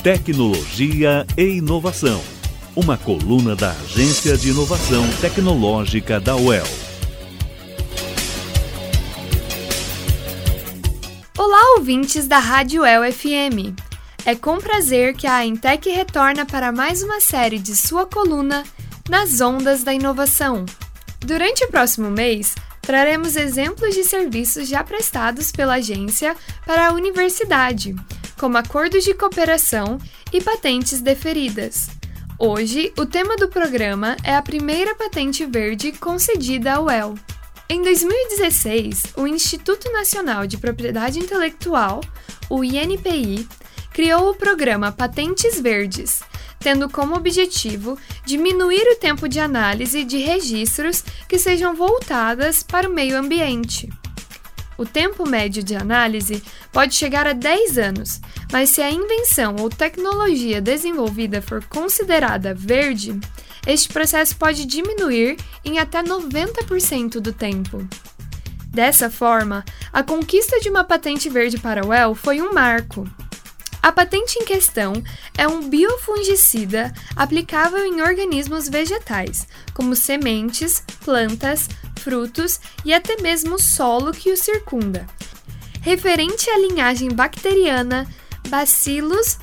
Tecnologia e Inovação, uma coluna da Agência de Inovação Tecnológica da UEL. Olá, ouvintes da Rádio UEL FM. É com prazer que a Intec retorna para mais uma série de sua coluna Nas Ondas da Inovação. Durante o próximo mês, traremos exemplos de serviços já prestados pela agência para a universidade, como acordos de cooperação e patentes deferidas. Hoje, o tema do programa é a primeira patente verde concedida à UEL. Em 2016, o Instituto Nacional de Propriedade Intelectual, o INPI, criou o programa Patentes Verdes, tendo como objetivo diminuir o tempo de análise de registros que sejam voltadas para o meio ambiente. O tempo médio de análise pode chegar a 10 anos, mas se a invenção ou tecnologia desenvolvida for considerada verde, este processo pode diminuir em até 90% do tempo. Dessa forma, a conquista de uma patente verde para a UEL foi um marco. A patente em questão é um biofungicida aplicável em organismos vegetais, como sementes, plantas, frutos e até mesmo o solo que o circunda, referente à linhagem bacteriana Bacillus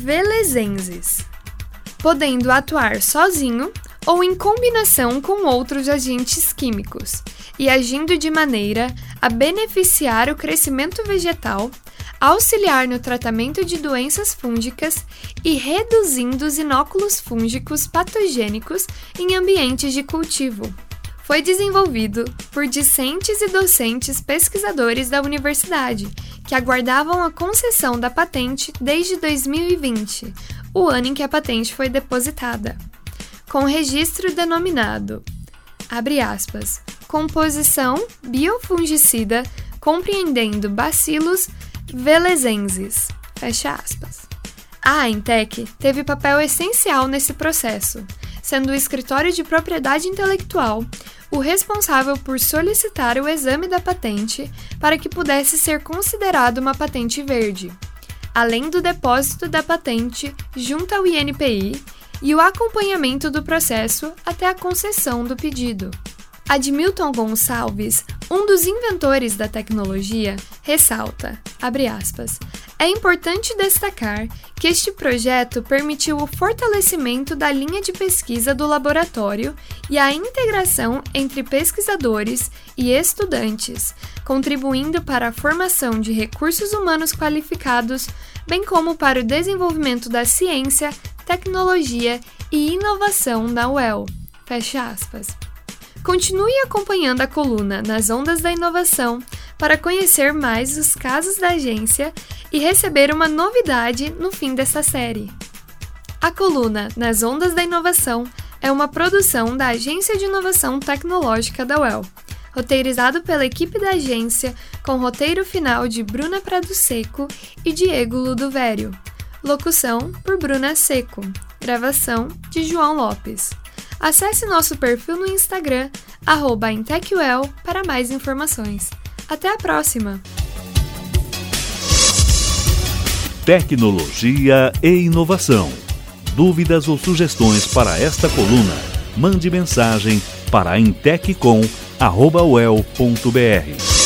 velezensis, podendo atuar sozinho ou em combinação com outros agentes químicos e agindo de maneira a beneficiar o crescimento vegetal, auxiliar no tratamento de doenças fúngicas e reduzindo os inóculos fúngicos patogênicos em ambientes de cultivo. Foi desenvolvido por discentes e docentes pesquisadores da universidade, que aguardavam a concessão da patente desde 2020, o ano em que a patente foi depositada, com registro denominado, abre aspas, composição biofungicida compreendendo Bacillus velezensis, fecha aspas. A Intec teve papel essencial nesse processo, sendo o Escritório de Propriedade Intelectual o responsável por solicitar o exame da patente para que pudesse ser considerado uma patente verde, além do depósito da patente junto ao INPI e o acompanhamento do processo até a concessão do pedido. Admilton Gonçalves, um dos inventores da tecnologia, ressalta, abre aspas, é importante destacar que este projeto permitiu o fortalecimento da linha de pesquisa do laboratório e a integração entre pesquisadores e estudantes, contribuindo para a formação de recursos humanos qualificados, bem como para o desenvolvimento da ciência, tecnologia e inovação na UEL. Fecha aspas. Continue acompanhando a coluna Nas Ondas da Inovação para conhecer mais os casos da agência e receber uma novidade no fim desta série. A coluna Nas Ondas da Inovação é uma produção da Agência de Inovação Tecnológica da UEL, roteirizado pela equipe da agência, com roteiro final de Bruna Prado Seco e Diego Ludovério. Locução por Bruna Seco. Gravação de João Lopes. Acesse nosso perfil no Instagram, @IntecUEL, para mais informações. Até a próxima! Tecnologia e Inovação. Dúvidas ou sugestões para esta coluna? Mande mensagem para intec@uel.br.